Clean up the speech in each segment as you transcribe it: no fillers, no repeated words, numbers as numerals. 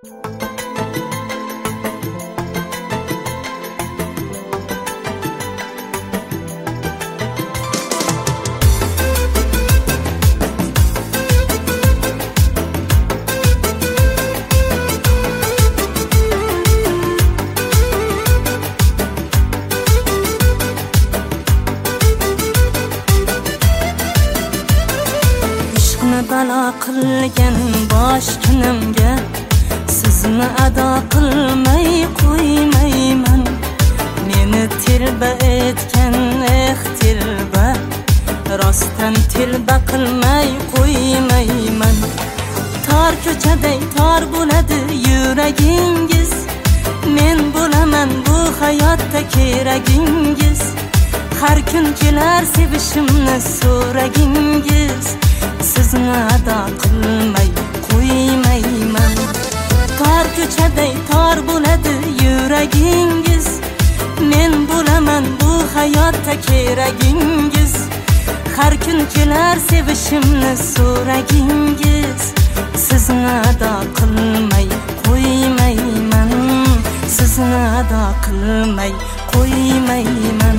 Balo qilgan bosh kunimga sizni ado qilmay qo'ymayman. Meni tilba etgan tilba, rostdan tilba qilmay qo'ymayman. Tor ko'chaday tor bo'ladi yuragingiz, men bo'laman bu hayotda keragingiz. Har kun kelar sevishimni so'ragingiz, sizni ado qilmay qo'ymayman. Tor ko'chaday tor bo'ladi yuragingiz, men bo'laman bu hayotda keragingiz. Har kun kelar sevishimni so'ragingiz, sizni ado qilmay qo'ymayman. Sizni ado qilmay qo'ymayman.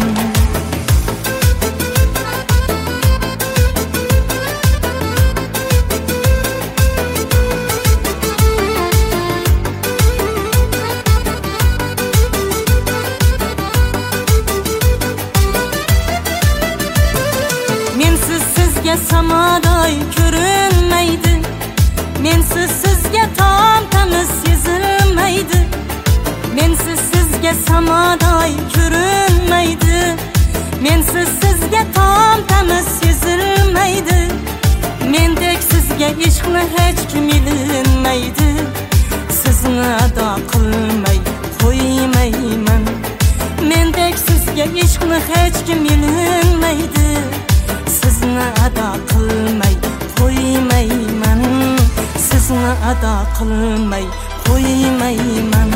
Samaday ko'rinmaydi, mensiz sizga tom-tamiz sezilmaydi. Mensiz sizga samaday ko'rinmaydi, mensiz sizga tom-tamiz sezilmaydi. Mendek sizga ishqni hech kim ilinmaydi. Sizni ado qilmay qo'ymayman. Mendek sizga ishqni hech kim ilinmaydi. Sizni ado qilmay qo'ymayman. Sizni ado qilmay qo'ymayman.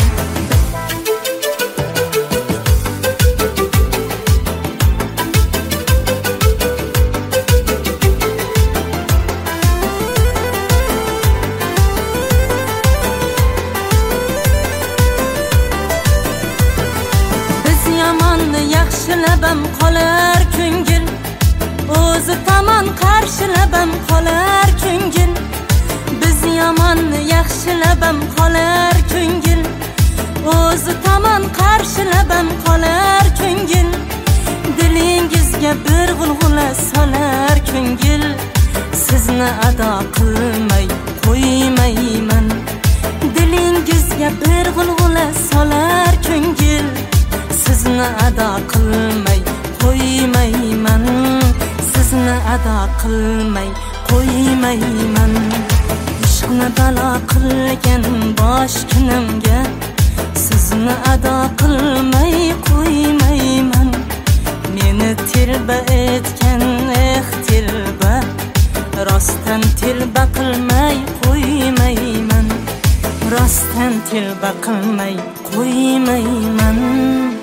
Biz yomonni yaxshilab ham qolar ko'ngil, o'zi tomon qarshilab ham qolar ko'ngil. Biz yomonni yaxshilab ham qolar ko'ngil, o'zi tomon qarshilab ham qolar ko'ngil. Dilingizga bir g'ulg'ula solar ko'ngil, sizni ado qilmay qo'ymayman. Dilingizga bir g'ulg'ula solar ko'ngil, sizni ado qilmay qo'ymayman. Sizni ado qilmay qo'ymayman. Ishqni balo qilgan bosh kunimga sizni ado qilmay qo'ymayman. Meni tilba etgan tilba, rostdan tilba qilmay qo'ymayman. Rostdan tilba qilmay qo'ymayman.